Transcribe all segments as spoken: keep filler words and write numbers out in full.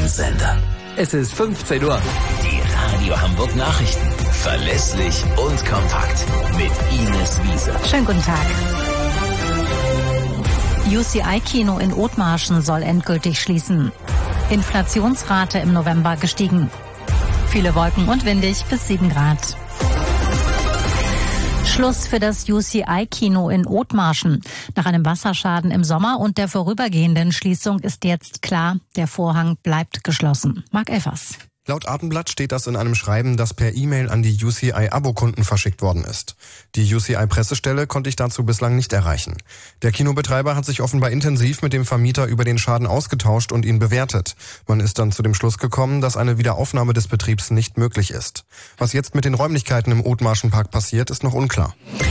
richtigen Sender. Es ist fünfzehn Uhr. Die Radio Hamburg Nachrichten. Verlässlich und kompakt. Mit Ines Wiese. Schönen guten Tag. U C I-Kino in Othmarschen soll endgültig schließen. Inflationsrate im November gestiegen. Viele Wolken und windig bis sieben Grad. Schluss für das U C I-Kino in Othmarschen. Nach einem Wasserschaden im Sommer und der vorübergehenden Schließung ist jetzt klar, der Vorhang bleibt geschlossen. Marc Elfers. Laut Abendblatt steht das in einem Schreiben, das per E-Mail an die U C I-Abo-Kunden verschickt worden ist. Die U C I-Pressestelle konnte ich dazu bislang nicht erreichen. Der Kinobetreiber hat sich offenbar intensiv mit dem Vermieter über den Schaden ausgetauscht und ihn bewertet. Man ist dann zu dem Schluss gekommen, dass eine Wiederaufnahme des Betriebs nicht möglich ist. Was jetzt mit den Räumlichkeiten im Othmarschenpark passiert, ist noch unklar.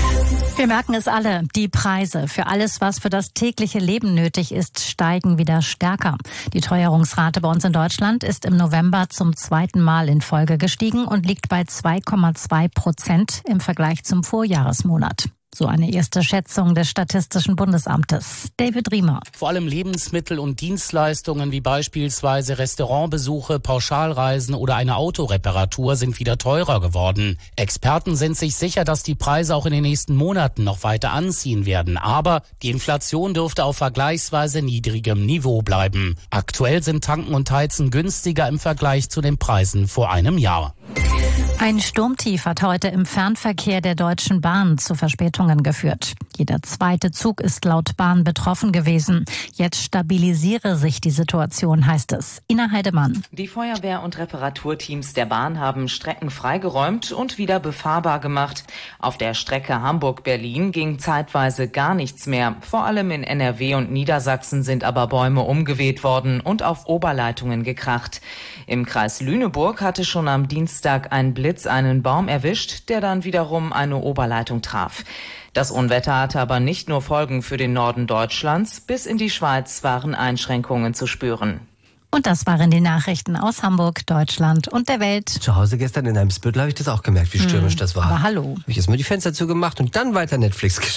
Wir merken es alle, die Preise für alles, was für das tägliche Leben nötig ist, steigen wieder stärker. Die Teuerungsrate bei uns in Deutschland ist im November zum zweiten Mal in Folge gestiegen und liegt bei zwei Komma zwei Prozent im Vergleich zum Vorjahresmonat. So eine erste Schätzung des Statistischen Bundesamtes. David Riemer. Vor allem Lebensmittel und Dienstleistungen wie beispielsweise Restaurantbesuche, Pauschalreisen oder eine Autoreparatur sind wieder teurer geworden. Experten sind sich sicher, dass die Preise auch in den nächsten Monaten noch weiter anziehen werden. Aber die Inflation dürfte auf vergleichsweise niedrigem Niveau bleiben. Aktuell sind Tanken und Heizen günstiger im Vergleich zu den Preisen vor einem Jahr. Ein Sturmtief hat heute im Fernverkehr der Deutschen Bahn zu Verspätungen geführt. Jeder zweite Zug ist laut Bahn betroffen gewesen. Jetzt stabilisiere sich die Situation, heißt es. Ina Heidemann. Die Feuerwehr- und Reparaturteams der Bahn haben Strecken freigeräumt und wieder befahrbar gemacht. Auf der Strecke Hamburg-Berlin ging zeitweise gar nichts mehr. Vor allem in N R W und Niedersachsen sind aber Bäume umgeweht worden und auf Oberleitungen gekracht. Im Kreis Lüneburg hatte schon am Dienstag ein Blitz einen Baum erwischt, der dann wiederum eine Oberleitung traf. Das Unwetter hatte aber nicht nur Folgen für den Norden Deutschlands. Bis in die Schweiz waren Einschränkungen zu spüren. Und das waren die Nachrichten aus Hamburg, Deutschland und der Welt. Zu Hause gestern in Eimsbüttel habe ich das auch gemerkt, wie stürmisch hm, das war. Aber hallo. Habe ich jetzt mal die Fenster zugemacht und dann weiter Netflix geschaut.